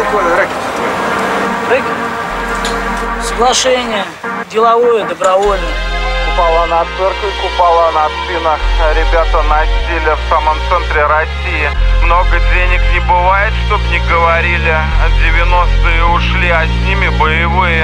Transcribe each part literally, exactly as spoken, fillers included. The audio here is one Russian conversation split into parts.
условия рэкета? Рэкет? Соглашение. Деловое, добровольное. Купола над церковью, купола на спинах. Ребята на стиле в самом центре России. Много денег не бывает, чтоб не говорили. девяностые ушли, а с ними боевые.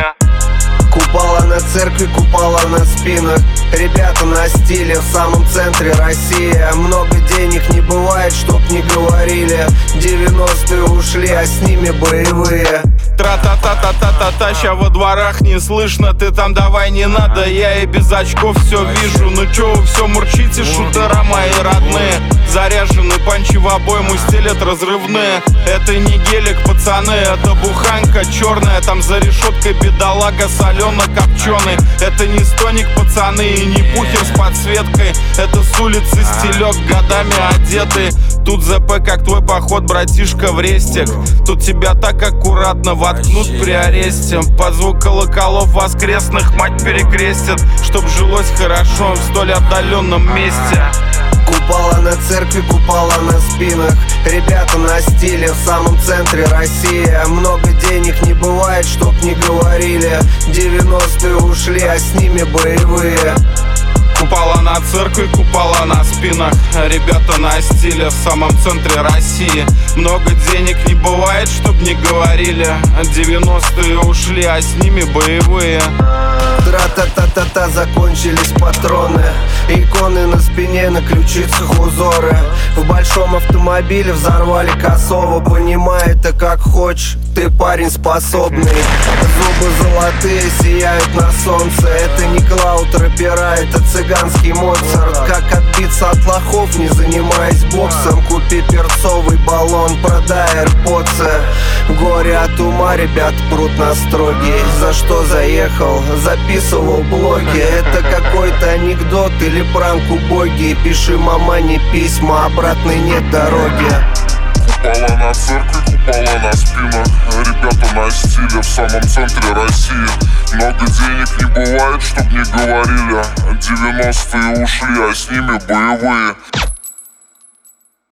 Купола на церкви, купола на спинах. Ребята на стиле в самом центре России. Много денег не бывает, чтоб не говорили. девяностые ушли, а с ними боевые. Тра-та-та-та-та-та-та, ща во дворах не слышно. Ты там давай не надо, я и без очков все вижу. Ну чё вы все мурчите, шутера мои родные. Заряжены панчи в обойму, стелят разрывные. Это не гелик, пацаны, это буханка черная. Там за решеткой бедолага солено-копченый. Это не стоник, пацаны, и не бухер с подсветкой. Это с улицы стилек, годами одетый. Тут ЗП, как твой поход, братишка, в рестик. Тут тебя так аккуратно воткнут при аресте. Под звук колоколов воскресных мать перекрестит, чтоб жилось хорошо в столь отдаленном месте. Купола на церкви, купола на спинах. Ребята на стиле в самом центре России. Много денег не бывает, чтоб не говорили. девяностые ушли, а с ними боевые. Купола на церкви, купола на спинах. Ребята на стиле в самом центре России. Много денег не бывает, чтоб не говорили. девяностые ушли, а с ними боевые. Тра-та-та-та-та, закончились патроны. Иконы на спине, на ключицах узоры. В большом автомобиле взорвали косово. Понимай это как хочешь, ты парень способный. Зубы золотые сияют на солнце. Это не Клауд рэпера, это цыганский Моцарт. Как отбиться от лохов, не занимаясь боксом? Купи перцовый баллон, продай AirPods. Горе от ума, ребят прут на строгий. За что заехал? Записывал блоги. Это какой-то анекдот или пранк убогий. Пиши мамане письма, обратной нет дороги. Купола на церкви, купола на спинах. Ребята на стиле в самом центре России. Много денег не бывает, чтоб не говорили. девяностые ушли, а с ними боевые.